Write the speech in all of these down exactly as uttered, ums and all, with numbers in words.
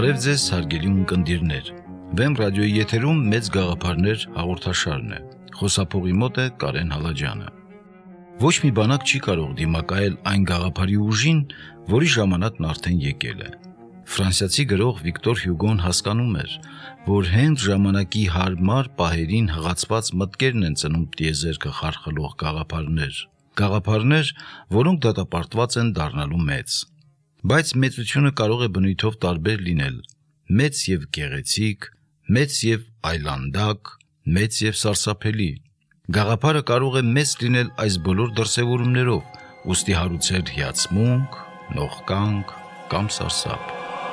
Բարև ձեզ հարգելի ունկնդիրներ, Վեմ ռադիոյի եթերում մեծ գաղափարներ հաղորդաշարն է, խոսափողի մոտ է Կարեն Հալաջյանը։ Ոչ մի բանակ չի կարող դիմակայել այն գաղափարի ուժին, որի ժամանակն արդեն եկել է։ Ֆրանսիացի գրող Վիկտոր Հյուգոն հասկանում էր, որ հենց ժամանակի հարմար պահերին հղացված մտքերն են ծնում տիեզերքը խարխլող գաղափարներ, գաղափարներ, որոնք դատապարտված են դառնալու մեծ։ Բայց մեծությունը կարող է բնույթով տարբեր լինել, մեծ եւ գեղեցիկ, մեծ եւ այլանդակ, մեծ եւ սարսափելի։ Գաղափարը կարող է մեծ լինել այս բոլոր դրսևորումներով, ուստի հարուցել հիացմունք, նողկանք կամ սարսափ։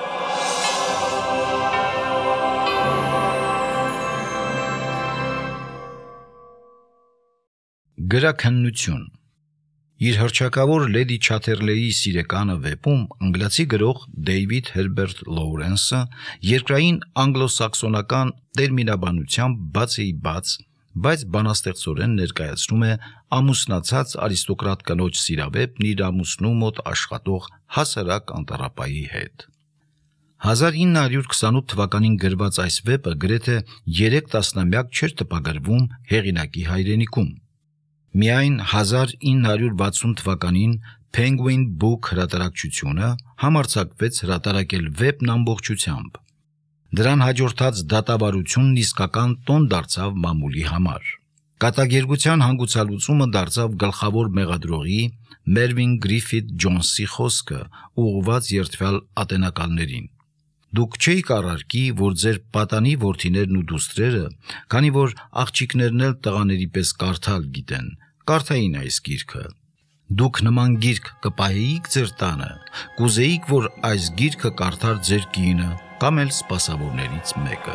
Գրաքննություն։ Իր հռչակավոր Լեդի Չաթերլեի սիրեկանը վեպում անգլիացի գրող Դեյվիդ Հերբերտ Լոուրենսը երկրային անգլոսաքսոնական տերմինաբանությամբ բացի բաց, բայց բանաստեղծորեն ներկայացնում է ամուսնացած արիստոկրատ կնոջ սիրավեպն իր ամուսնու մոտ աշխատող հասարակ անտառապայի հետ։ հազար ինը հարյուր քսանութ թվականին գրված այս վեպը գրեթե երեք տասնամյակ չէր տպագրվում հեղինակի հայրենիքում։ Միայն հազար ինը հարյուր վաթսուն թվականին Penguin Book հրատարակչությունը համարձակվեց հրատարակել վեպն ամբողջությամբ։ Դրան հաջորդած դատավարությունն իսկական տոն դարձավ մամուլի համար։ Կատակերգության հանգուցալուծումը դարձավ գլխավոր մեղադրողի Մերվին Գրիֆիթ Ջոնսի խոսքը, ուղղված երդվյալ ատենակալներին։ Դուք չէիք առարկի, որ ձեր պատանի որդիներն ու դուստրերը, քանի որ աղջիկներն էլ տղաների պես կարդալ գիտեն, կարդային այս գիրքը։ Դուք նման գիրք կպահեիք ձեր տանը, կուզեիք, որ այս գիրքը կարդար ձեր կինը կամ էլ սպասավորներից մեկը։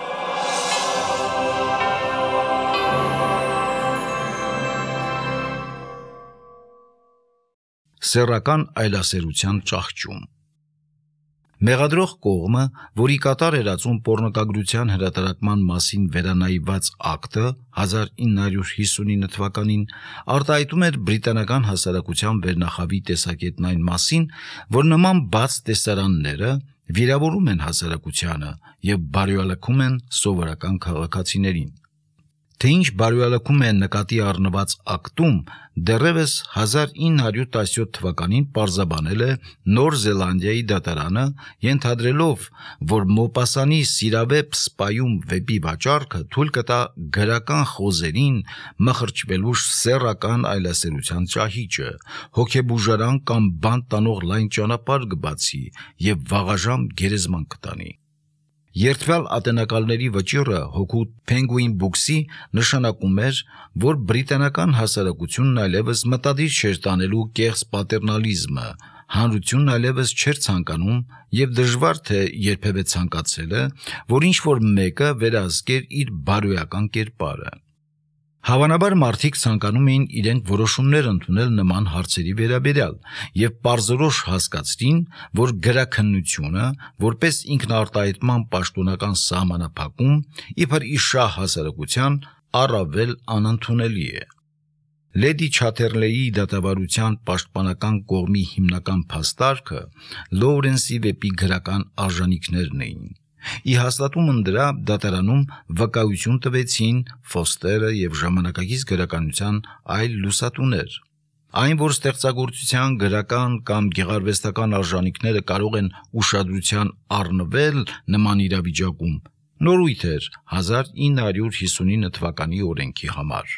Սեռական այլասերության ճահճում։ Մեղադրող կողմը, որի կատար էր ածում պոռնոկագրության հրատարակման մասին վերանայված ակտը հազար ինը հարյուր հիսունինը թվականին, արտահայտում էր բրիտանական հասարակության վերնախավի տեսակետն այն մասին, որ նման բաց տեսարանները վիրավորում են հասարակությանը եւ բարոյալքում են սովորական քաղաքացիներին։ Թե ինչ բարոյալքում է նկատի առնված ակտում, դեռևս հազար ինը հարյուր տասնյոթ թվականին պարզաբանել է Նոր Զելանդիայի դատարանը, ենթադրելով, որ Մոպասանի սիրավեպ սպայում վեպի վաճառքը թույլ կտա գրական խոզերին մխրճվելու սեռական այլասերության ճահիճը, հոգեբուժարան կամ բանտ տանող լայն ճանապարհ կբացի եւ վաղաժամ գերեզման կտանի։ Երդվյալ ատենակալների վճիռը հօգուտ Penguin Books-ի նշանակում էր, որ բրիտանական հասարակությունն այլևս մտադիր չէր տանելու կեղծ պատերնալիզմը, հանրությունն այլևս չէր ցանկանում եւ դժվար թե երբևէ ցանկացել է, որ ինչ-որ մեկը վերահսկեր իր բարոյական կերպարը։ Հավանաբար մարդիկ ցանկանում էին իրենք որոշումներ ընդունել նման հարցերի վերաբերյալ եւ պարզորոշ հասկացրին, որ գրաքննությունը, որպես ինքնարտահայտման պաշտոնական սահմանափակում, իբր իշահ հասարակության առավել անընդունելի է։ Լեդի Չաթերլեի դատավարության պաշտպանական կողմի հիմնական փաստարկը Լոուրենսի վեպի գրական արժանինքներն էին։ Ի հաստատումն դրա դատարանում վկայություն տվեցին Ֆոստերը եւ ժամանակակից գրականության այլ լուսատուներ։ Այն, որ ստեղծագործության գրական կամ գեղարվեստական արժանինքները կարող են ուշադրության առնվել նման իրավիճակում, նորույթ էր հազար ինը հարյուր հիսունինը թվականի օրենքի համար։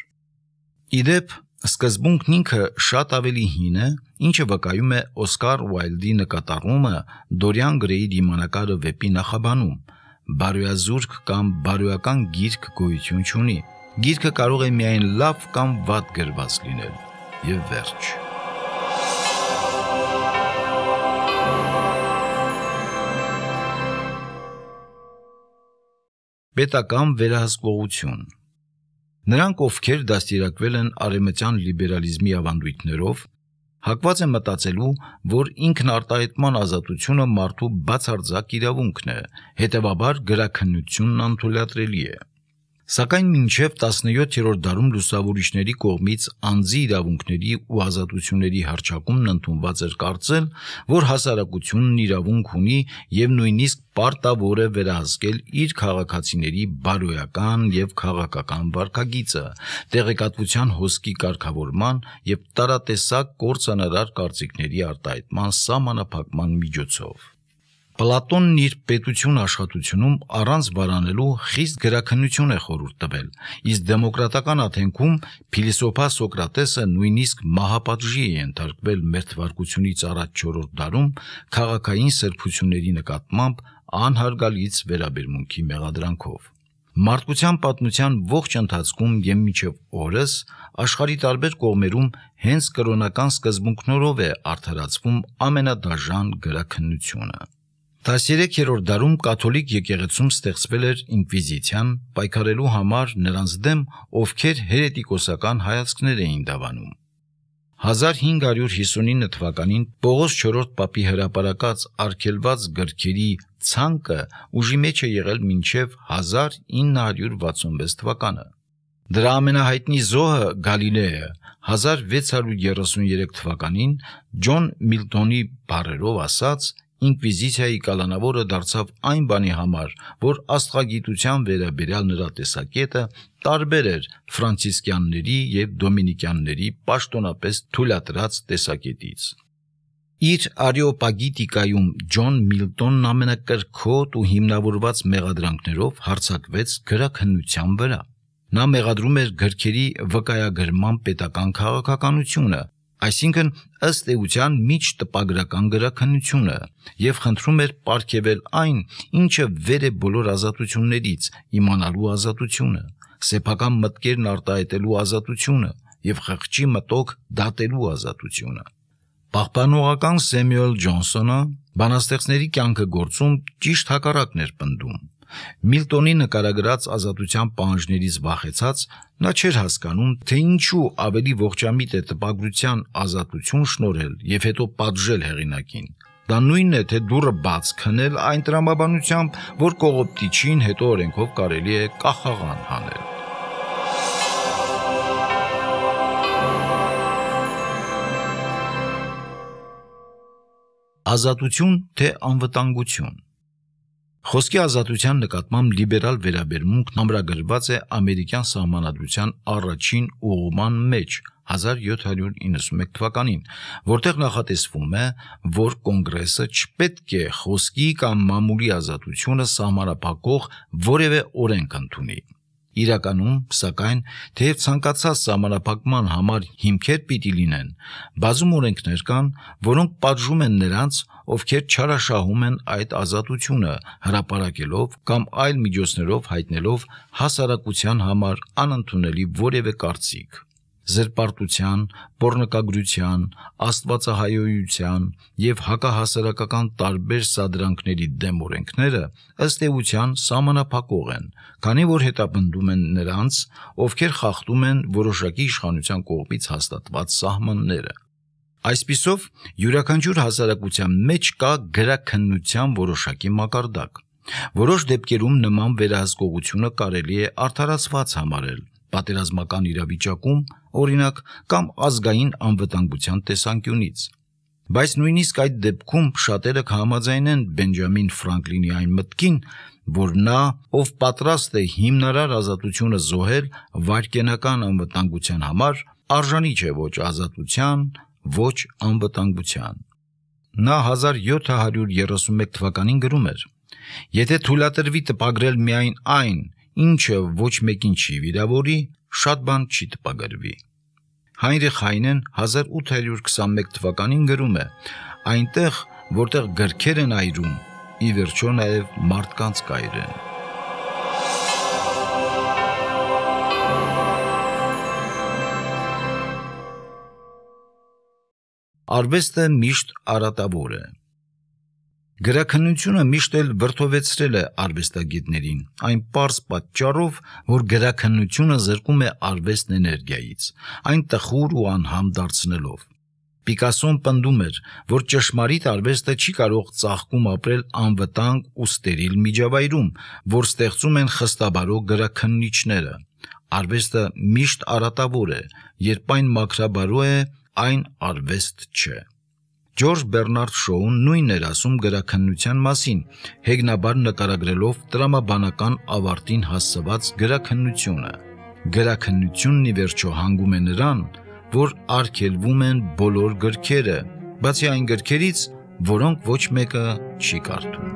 Իդեպ, սկզբունքն ինքը շատ ավելի հին է, ինչը վկայում է Օսկար Ուայլդի նկատառումը Դորիան Գրեյի դիմանկարը վեպի նախաբանում։ Բարոյազուրկ կամ բարոյական գիրք գոյություն չունի։ Գիրքը կարող է միայն լավ կամ վատ գրված լինել։ Եվ վերջ։ Պետական վերահսկողություն։ Նրանք, ովքեր դաստիարակվել են արևմտյան լիբերալիզմի ավանդույթներով, հակված է մտածելու, որ ինքնարտահայտման ազատությունը մարդու բացարձակ իրավունքն է, հետևաբար գրաքննությունն անթույլատրելի է։ Սակայն մինչև տասնյոթերորդ դարում լուսավորիչների կողմից անձի իրավունքների ու ազատությունների հռչակումն ընդունված էր կարծել, որ հասարակությունն իրավունք ունի եւ նույնիսկ պարտավոր է վերահսկել իր քաղաքացիների բարոյական եւ քաղաքական վարքագիծը, տեղեկատվության հոսքի կարգավորման եւ տարատեսակ կործանարար կարծիքների արտահայտման սահմանափակման միջոցով։ Պլատոնն իր պետություն աշխատությունում առանց վարանելու խիստ գրաքննություն է խորհուրդ տվել, իսկ դեմոկրատական աթենքում փիլիսոփա Սոկրատեսը նույնիսկ մահապատժի է ենթարկվել մեր թվարկությունից առաջ չորրորդ դարում քաղաքային սրբությունների նկատմամբ անհարգալից վերաբերմունքի մեղադրանքով։ Մարդկության պատմության ողջ ընթացքում եւ մինչեւ օրս աշխարհի տարբեր կողմերում հենց կրոնական սկզբունքներով է արդարացվում ամենադաժան գրաքննությունը։ տասներեքերորդ դարում կաթոլիկ եկեղեցում ստեղծվել էր ինկվիզիցիան պայքարելու համար նրանց դեմ, ովքեր հերետիկոսական հայացքներ էին դավանում։ հազար հինգ հարյուր հիսունինը թվականին Պողոս չորրորդ պապի հրապարակած արգելված գրքերի ցանկը ուժի մեջ է եղել մինչև հազար ինը հարյուր վաթսունվեց թվականը։ Դրա ամենահայտնի զոհը Գալիլեը հազար վեց հարյուր երեսուններեք թվականին Ջոն Միլտոնի բառերով ասած ինկվիզիցիայի կալանավորը դարձավ այն բանի համար, որ աստղագիտության վերաբերյալ նրա տեսակետը տարբեր էր ֆրանցիսկյանների եւ դոմինիկյանների պաշտոնապես թույլատրած տեսակետից։ Իր Արեոպագիտիկայում Ջոն Միլտոնն ամենակրքոտ ու հիմնավորված մեղադրանքներով հարձակվեց գրաքննության վրա։ Նա մեղադրում էր գրքերի վկայագրման պետական քաղաքականությունը, այսինքն ըստ էության միջտպագրական գրաքննությունը, եւ խնդրում էր պարգեւել այն, ինչը վեր է բոլոր ազատություններից, իմանալու ազատությունը, սեփական մտքերն արտահայտելու ազատությունը եւ խղճի մտոք դատելու ազատությունը։ Պահպանողական Սեմյուել Ջոնսոնը բանաստեղծների կյանքը գործում ճիշտ հակառակն էր պնդում։ Միլտոնի նկարագրած ազատության պահանջներից վախեցած նա չէր հասկանում, թե ինչու ավելի ողջամիտ է տպագրության ազատություն շնորհել եւ հետո պատժել հեղինակին։ Դա նույնն է, թե դուռը բաց քնել այն տրամաբանությամբ, որ կողոպտիչին հետո օրենքով կարելի է կախաղան հանել։ Ազատություն թե անվտանգություն։ Խոսքի ազատության նկատմամբ լիբերալ վերաբերմունքն ամրագրված է ամերիկյան սահմանադրության առաջին ուղղման մեջ հազար յոթ հարյուր իննսունմեկ թվականին, որտեղ նախատեսվում է, որ կոնգրեսը չպետք է խոսքի կամ մամուլի ազատությունը սահմանափակող որևէ օրենք ընդունի։ Իրականում, սակայն, թեև ցանկացած սահմանափակման համար հիմքեր պիտի լինեն, բազում օրենքներ կան, որոնք պատժում են նրանց, ովքեր չարաշահում են այդ ազատությունը, հրապարակելով կամ այլ միջոցներով հայտնելով հասարակության համար անընդունելի որևէ կարծիք։ Զրպարտության, պոռնկագրության, աստվածահայոյության եւ հակահասարակական տարբեր սադրանքների դեմ օրենքները ըստ էության սահմանափակող են, քանի որ հետապնդում են նրանց, ովքեր խախտում են որոշակի իշխանության կողմից հաստատված սահմանները։ Այսպիսով, յուրաքանչյուր հասարակության մեջ կա գրաքննության որոշակի մակարդակ։ Որոշ դեպքերում նման վերահսկողությունը կարելի է արդարացված համարել, պատերազմական իրավիճակում, օրինակ, կամ ազգային անվտանգության տեսանկյունից։ Բայց նույնիսկ այդ դեպքում շատերը կհամաձայնեն Բենջամին Ֆրանկլինի այն մտքին, որ նա, ով պատրաստ է հիմնարար ազատությունը զոհել վայրկենական անվտանգության համար, արժանի չէ ոչ ազատության, ոչ անվտանգության։ Նա հազար յոթ հարյուր երեսունմեկ թվականին գրում էր. «Եթե թույլատրվի տպագրել միայն այն, ինչը ոչ մեկին չի վիրավորի, շատ բան չի տպագրվի»։ Հայնրիխ Հայնեն հազար ութ հարյուր քսանմեկ թվականին գրում է. «Այնտեղ, որտեղ գրքեր են այրում, ի վերջո նաև մարդկանց կայրեն»։ Արվեստը միշտ արատավոր է։ Գրաքննությունը միշտ էլ վրդովեցրել է արվեստագետներին, այն պարզ պատճառով, որ գրաքննությունը զրկում է արվեստն էներգիայից, այն տխուր ու անհամ դարձնելով։ Պիկասոն պնդում էր, որ ճշմարիտ արվեստը չի կարող ծաղկում ապրել անվտանգ ու ստերիլ միջավայրում, որ ստեղծում են խստաբարո գրաքննիչները։ Արվեստը միշտ արատավոր է, երբ այն մաքրաբարո է, այն արվեստ չէ։ Ջորջ Բեռնարդ Շոուն նույնն էր ասում գրաքննության մասին, հեգնաբար նկարագրելով տրամաբանական ավարտին հասցված գրաքննությունը։ Գրաքննությունն ի վերջո հանգում է նրան, որ արգելվում են բոլոր գրքերը, բացի այն գրքերից, որոնք ոչ մեկը չի կարդում։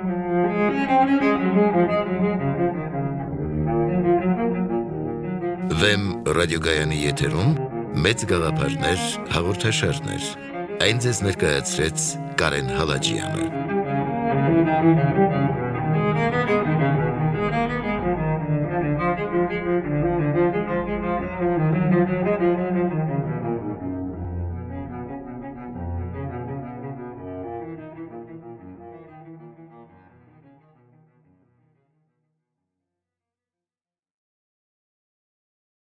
Վեմ ռադիոգայանի եթերում մեծ գաղափարներ հաղորդաշարներ։ Այն ձեզ ներկայացրեց Կարեն Հալաջյանը։